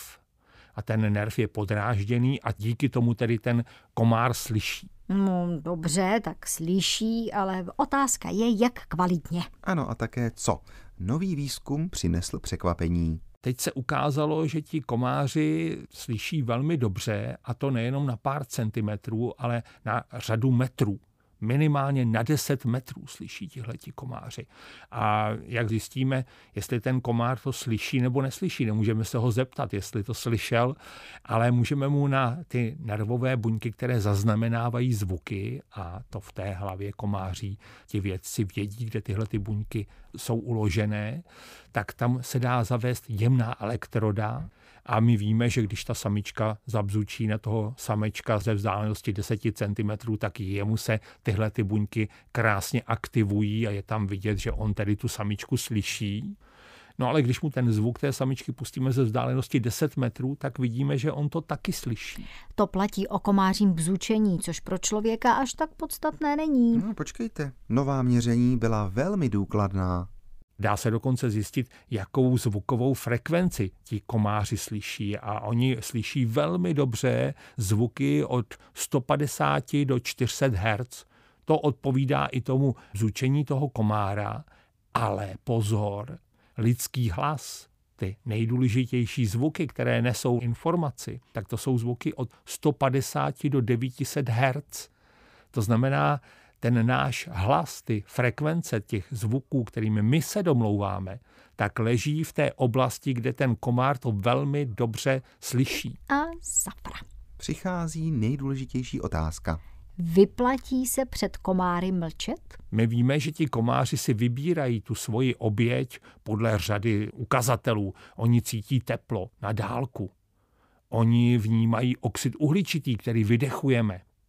a ten nerv je podrážděný a díky tomu tedy ten komár slyší. No dobře, tak slyší, ale otázka je, jak kvalitně. Ano, a také co? Nový výzkum přinesl překvapení. Teď se ukázalo, že ti komáři slyší velmi dobře, a to nejenom na pár centimetrů, ale na řadu metrů. Minimálně na deset metrů slyší tihleti komáři. A jak zjistíme, jestli ten komár to slyší nebo neslyší, nemůžeme se ho zeptat, jestli to slyšel, ale můžeme mu na ty nervové buňky, které zaznamenávají zvuky, a to v té hlavě komáří ti vědci vědí, kde tyhle ty buňky jsou uložené, tak tam se dá zavést jemná elektroda. A my víme, že když ta samička zabzučí na toho samečka ze vzdálenosti deset centimetrů, tak jemu se tyhle ty buňky krásně aktivují a je tam vidět, že on tedy tu samičku slyší. No ale když mu ten zvuk té samičky pustíme ze vzdálenosti deset metrů, tak vidíme, že on to taky slyší. To platí o komářím bzučení, což pro člověka až tak podstatné není. No, počkejte, nová měření byla velmi důkladná. Dá se dokonce zjistit, jakou zvukovou frekvenci ti komáři slyší. A oni slyší velmi dobře zvuky od sto padesát do čtyři sta hertzů. To odpovídá i tomu bzučení toho komára. Ale pozor, lidský hlas, ty nejdůležitější zvuky, které nesou informaci, tak to jsou zvuky od sto padesát do devět set hertzů. To znamená, ten náš hlas, ty frekvence těch zvuků, kterými my se domlouváme, tak leží v té oblasti, kde ten komár to velmi dobře slyší. A zapra. Přichází nejdůležitější otázka. Vyplatí se před komáry mlčet? My víme, že ti komáři si vybírají tu svoji oběť podle řady ukazatelů. Oni cítí teplo na dálku. Oni vnímají oxid uhličitý, který vydechujeme.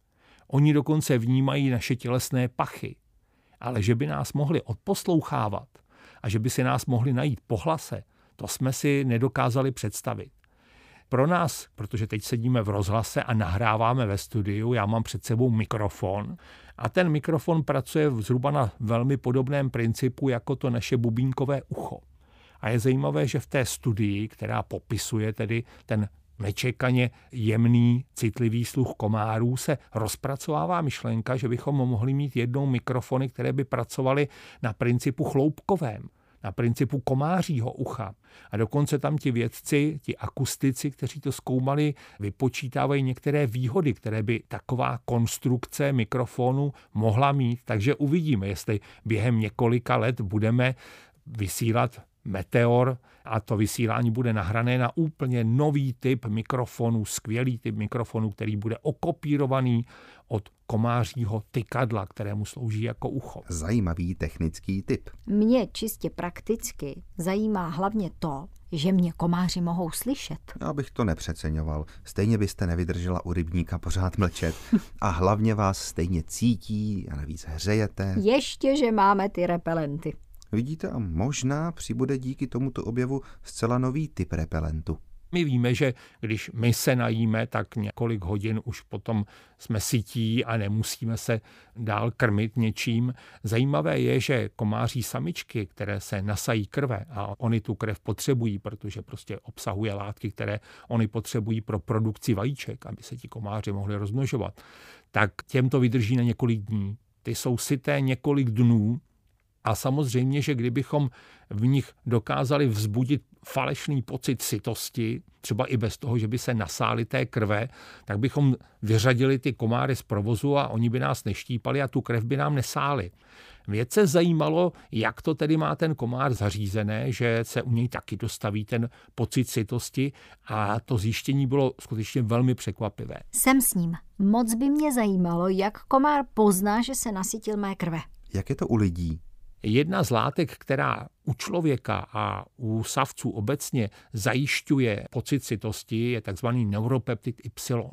Oni dokonce vnímají naše tělesné pachy. Ale že by nás mohli odposlouchávat a že by si nás mohli najít po hlase, to jsme si nedokázali představit. Pro nás, protože teď sedíme v rozhlase a nahráváme ve studiu, já mám před sebou mikrofon a ten mikrofon pracuje zhruba na velmi podobném principu jako to naše bubínkové ucho. A je zajímavé, že v té studii, která popisuje tedy ten nečekaně jemný, citlivý sluch komárů, se rozpracovává myšlenka, že bychom mohli mít jednou mikrofony, které by pracovaly na principu chloupkovém, na principu komářího ucha. A dokonce tam ti vědci, ti akustici, kteří to zkoumali, vypočítávají některé výhody, které by taková konstrukce mikrofonu mohla mít. Takže uvidíme, jestli během několika let budeme vysílat Meteor a to vysílání bude nahrané na úplně nový typ mikrofonu, skvělý typ mikrofonu, který bude okopírovaný od komářího tykadla, kterému slouží jako ucho. Zajímavý technický typ. Mě čistě prakticky zajímá hlavně to, že mě komáři mohou slyšet. Já bych to nepřeceňoval. Stejně byste nevydržela u rybníka pořád mlčet. A hlavně vás stejně cítí a navíc hřejete. Ještě, že máme ty repelenty. Vidíte, a možná přibude díky tomuto objevu zcela nový typ repelentu. My víme, že když my se najíme, tak několik hodin už potom jsme sytí a nemusíme se dál krmit něčím. Zajímavé je, že komáří samičky, které se nasají krve a oni tu krev potřebují, protože prostě obsahuje látky, které oni potřebují pro produkci vajíček, aby se ti komáři mohli rozmnožovat, tak těm to vydrží na několik dní. Ty jsou syté několik dnů. A samozřejmě, že kdybychom v nich dokázali vzbudit falešný pocit sytosti, třeba i bez toho, že by se nasáli té krve, tak bychom vyřadili ty komáry z provozu a oni by nás neštípali a tu krev by nám nesáli. Vědce zajímalo, jak to tedy má ten komár zařízené, že se u něj taky dostaví ten pocit sytosti a to zjištění bylo skutečně velmi překvapivé. Jsem s ním. Moc by mě zajímalo, jak komár pozná, že se nasytil mé krve. Jak je to u lidí? Jedna z látek, která u člověka a u savců obecně zajišťuje pocit sytosti, je takzvaný neuropeptid Y.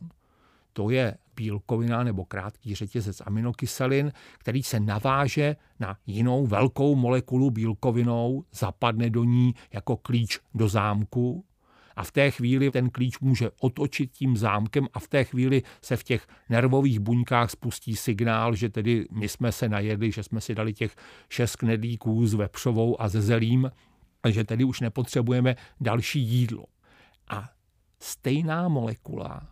To je bílkovina nebo krátký řetězec aminokyselin, který se naváže na jinou velkou molekulu bílkovinou, zapadne do ní jako klíč do zámku. A v té chvíli ten klíč může otočit tím zámkem a v té chvíli se v těch nervových buňkách spustí signál, že tedy my jsme se najedli, že jsme si dali těch šest knedlíků s vepřovou a se zelím a že tedy už nepotřebujeme další jídlo. A stejná molekula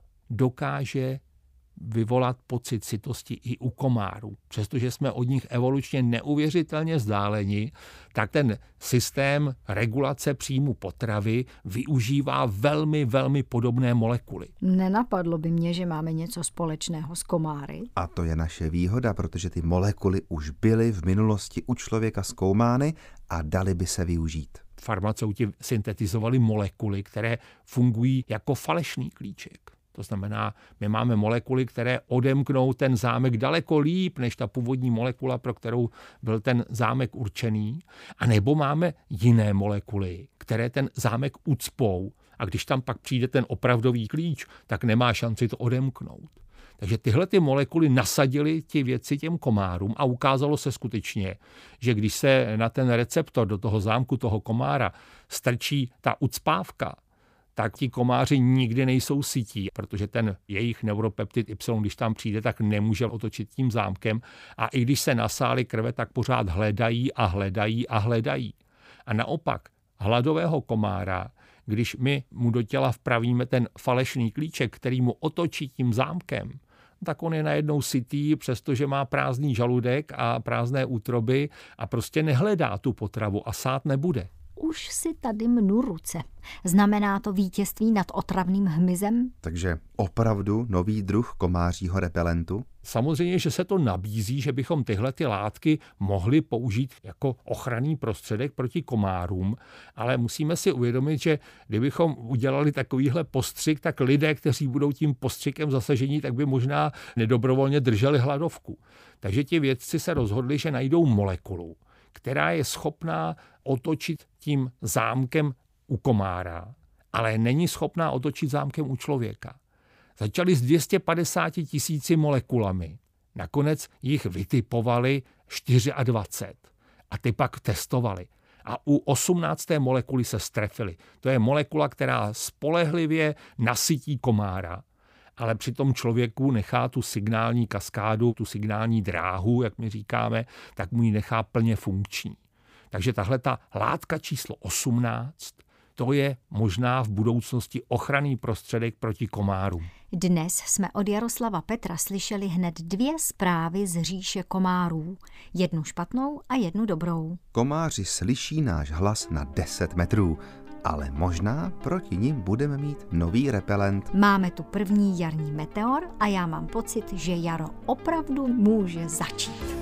dokáže vyvolat pocit sytosti i u komárů. Přestože jsme od nich evolučně neuvěřitelně vzdáleni, tak ten systém regulace příjmu potravy využívá velmi, velmi podobné molekuly. Nenapadlo by mě, že máme něco společného s komáry. A to je naše výhoda, protože ty molekuly už byly v minulosti u člověka zkoumány a daly by se využít. Farmaceuti syntetizovali molekuly, které fungují jako falešný klíček. To znamená, my máme molekuly, které odemknou ten zámek daleko líp, než ta původní molekula, pro kterou byl ten zámek určený. A nebo máme jiné molekuly, které ten zámek ucpou. A když tam pak přijde ten opravdový klíč, tak nemá šanci to odemknout. Takže tyhle ty molekuly nasadily ti vědci těm komárům a ukázalo se skutečně, že když se na ten receptor do toho zámku toho komára strčí ta ucpávka, tak ti komáři nikdy nejsou sytí, protože ten jejich neuropeptid Y, když tam přijde, tak nemůže otočit tím zámkem. A i když se nasáli krve, tak pořád hledají a hledají a hledají. A naopak hladového komára, když my mu do těla vpravíme ten falešný klíček, který mu otočí tím zámkem, tak on je najednou sytý, přestože má prázdný žaludek a prázdné útroby a prostě nehledá tu potravu a sát nebude. Už si tady mnu ruce. Znamená to vítězství nad otravným hmyzem? Takže opravdu nový druh komářího repelentu? Samozřejmě, že se to nabízí, že bychom tyhle ty látky mohli použít jako ochranný prostředek proti komárům, ale musíme si uvědomit, že kdybychom udělali takovýhle postřik, tak lidé, kteří budou tím postřikem zasažení, tak by možná nedobrovolně drželi hladovku. Takže ti vědci se rozhodli, že najdou molekulu, která je schopná otočit tím zámkem u komára, ale není schopná otočit zámkem u člověka. Začali s dvě stě padesát tisíci molekulami. Nakonec jich vytipovali dvacet čtyři a ty pak testovali. A u osmnácté molekuly se strefili. To je molekula, která spolehlivě nasytí komára, ale při tom člověku nechá tu signální kaskádu, tu signální dráhu, jak my říkáme, tak mu ji nechá plně funkční. Takže tahle ta látka číslo osmnáct, to je možná v budoucnosti ochranný prostředek proti komárům. Dnes jsme od Jaroslava Petra slyšeli hned dvě zprávy z říše komárů. Jednu špatnou a jednu dobrou. Komáři slyší náš hlas na deset metrů, ale možná proti nim budeme mít nový repelent. Máme tu první jarní meteor a já mám pocit, že jaro opravdu může začít.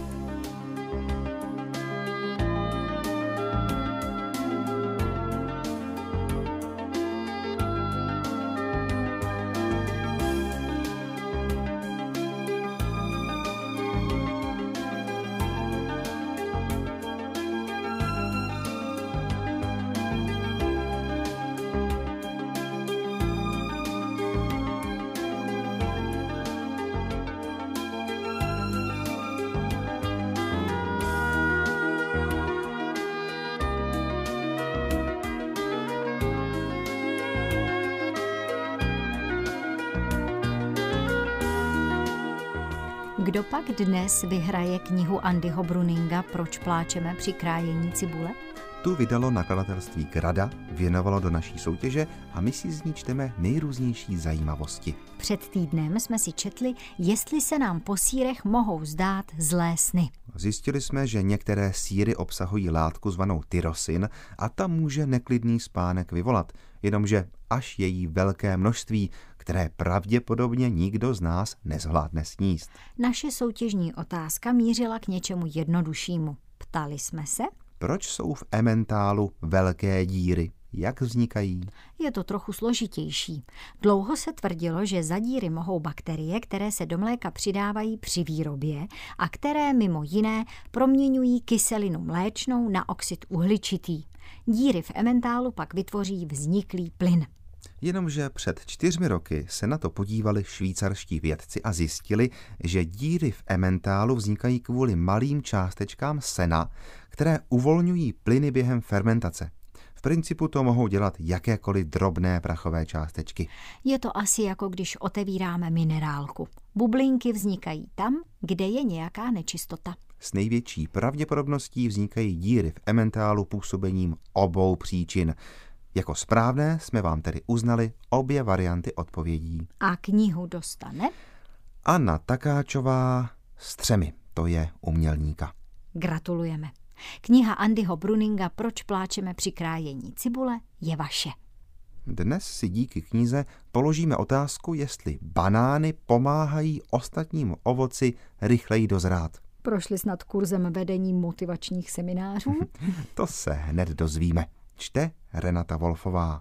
Kdo pak dnes vyhraje knihu Andyho Bruninga Proč pláčeme při krájení cibule? Tu vydalo nakladatelství Grada, věnovalo do naší soutěže a my si z ní čteme nejrůznější zajímavosti. Před týdnem jsme si četli, jestli se nám po sýrech mohou zdát zlé sny. Zjistili jsme, že některé sýry obsahují látku zvanou tyrosin a ta může neklidný spánek vyvolat, jenomže až její velké množství, které pravděpodobně nikdo z nás nezvládne sníst. Naše soutěžní otázka mířila k něčemu jednoduššímu. Ptali jsme se, proč jsou v ementálu velké díry? Jak vznikají? Je to trochu složitější. Dlouho se tvrdilo, že za díry mohou bakterie, které se do mléka přidávají při výrobě a které mimo jiné proměňují kyselinu mléčnou na oxid uhličitý. Díry v ementálu pak vytvoří vzniklý plyn. Jenomže před čtyřmi roky se na to podívali švýcarští vědci a zjistili, že díry v ementálu vznikají kvůli malým částečkám sena, které uvolňují plyny během fermentace. V principu to mohou dělat jakékoliv drobné prachové částečky. Je to asi jako když otevíráme minerálku. Bublinky vznikají tam, kde je nějaká nečistota. S největší pravděpodobností vznikají díry v ementálu působením obou příčin. Jako správné jsme vám tedy uznali obě varianty odpovědí. A knihu dostane Anna Takáčová z Třemi, to je umělníka. Gratulujeme. Kniha Andyho Bruninga Proč pláčeme při krájení cibule je vaše. Dnes si díky knize položíme otázku, jestli banány pomáhají ostatnímu ovoci rychleji dozrát. Prošli snad kurzem vedení motivačních seminářů? To se hned dozvíme. Čte Renata Wolfová.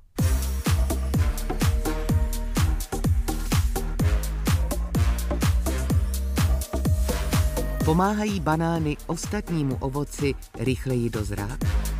Pomáhají banány ostatnímu ovoci rychleji dozrát?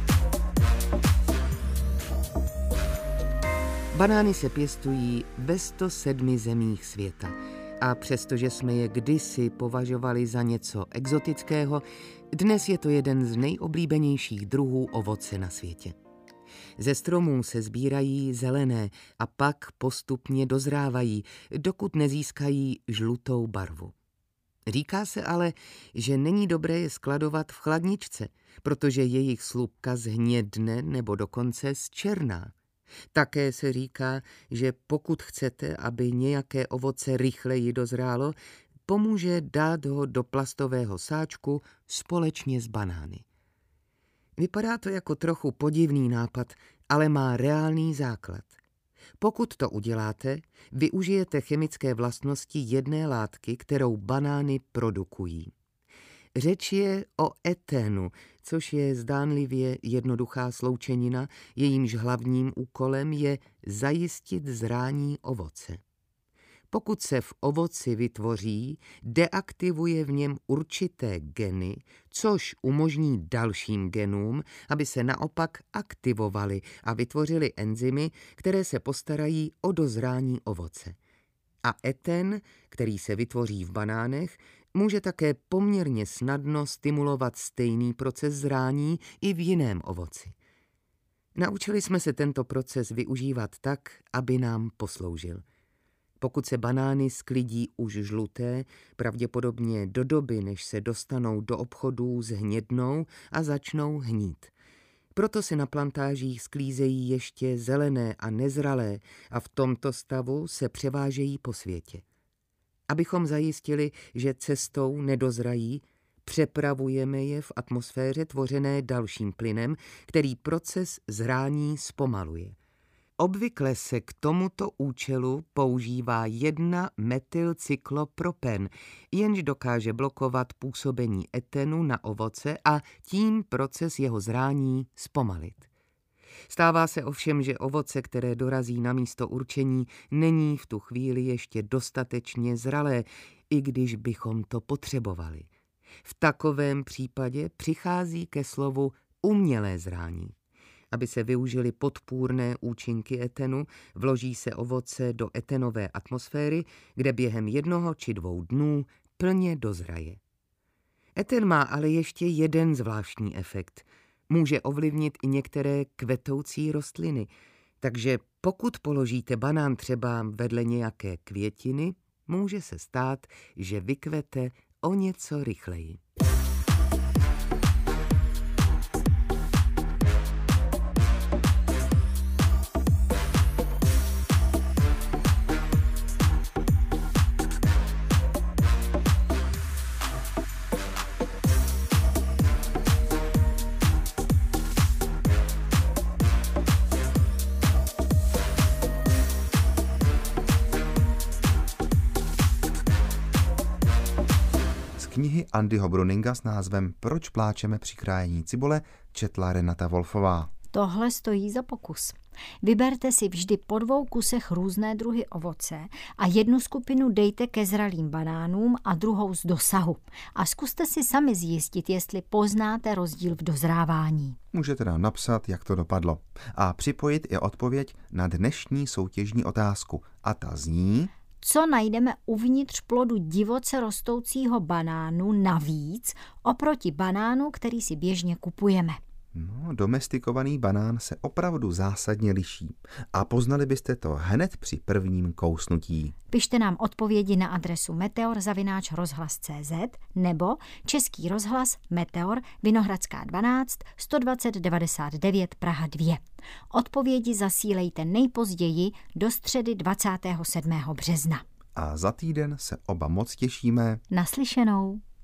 Banány se pěstují ve sto sedmi zemích světa a přestože jsme je kdysi považovali za něco exotického, dnes je to jeden z nejoblíbenějších druhů ovoce na světě. Ze stromů se sbírají zelené a pak postupně dozrávají, dokud nezískají žlutou barvu. Říká se ale, že není dobré je skladovat v chladničce, protože jejich slupka zhnědne nebo dokonce zčerná. Také se říká, že pokud chcete, aby nějaké ovoce rychleji dozrálo, pomůže dát ho do plastového sáčku společně s banány. Vypadá to jako trochu podivný nápad, ale má reálný základ. Pokud to uděláte, využijete chemické vlastnosti jedné látky, kterou banány produkují. Řeč je o eténu, což je zdánlivě jednoduchá sloučenina, jejímž hlavním úkolem je zajistit zrání ovoce. Pokud se v ovoci vytvoří, deaktivuje v něm určité geny, což umožní dalším genům, aby se naopak aktivovaly a vytvořily enzymy, které se postarají o dozrání ovoce. A eten, který se vytvoří v banánech, může také poměrně snadno stimulovat stejný proces zrání i v jiném ovoci. Naučili jsme se tento proces využívat tak, aby nám posloužil. Pokud se banány sklidí už žluté, pravděpodobně do doby, než se dostanou do obchodů, zhnědnou a začnou hnít. Proto se na plantážích sklízejí ještě zelené a nezralé a v tomto stavu se převážejí po světě. Abychom zajistili, že cestou nedozrají, přepravujeme je v atmosféře tvořené dalším plynem, který proces zrání zpomaluje. Obvykle se k tomuto účelu používá jedna metylcyklopropen, jenž dokáže blokovat působení etenu na ovoce a tím proces jeho zrání zpomalit. Stává se ovšem, že ovoce, které dorazí na místo určení, není v tu chvíli ještě dostatečně zralé, i když bychom to potřebovali. V takovém případě přichází ke slovu umělé zrání. Aby se využily podpůrné účinky etenu, vloží se ovoce do etenové atmosféry, kde během jednoho či dvou dnů plně dozraje. Eten má ale ještě jeden zvláštní efekt. Může ovlivnit i některé kvetoucí rostliny, takže pokud položíte banán třeba vedle nějaké květiny, může se stát, že vykvete o něco rychleji. Knihy Andyho Bruninga s názvem Proč pláčeme při krájení cibule četla Renata Wolfová. Tohle stojí za pokus. Vyberte si vždy po dvou kusech různé druhy ovoce a jednu skupinu dejte ke zralým banánům a druhou z dosahu. A zkuste si sami zjistit, jestli poznáte rozdíl v dozrávání. Můžete nám napsat, jak to dopadlo. A připojit i odpověď na dnešní soutěžní otázku. A ta zní... Co najdeme uvnitř plodu divoce rostoucího banánu navíc oproti banánu, který si běžně kupujeme? No, domestikovaný banán se opravdu zásadně liší. A poznali byste to hned při prvním kousnutí. Pište nám odpovědi na adresu meteor zavináč rozhlas tečka cé zet nebo Český rozhlas Meteor Vinohradská dvanáct sto dvacet devadesát devět Praha dva. Odpovědi zasílejte nejpozději do středy dvacátého sedmého března. A za týden se oba moc těšíme. Naslyšenou.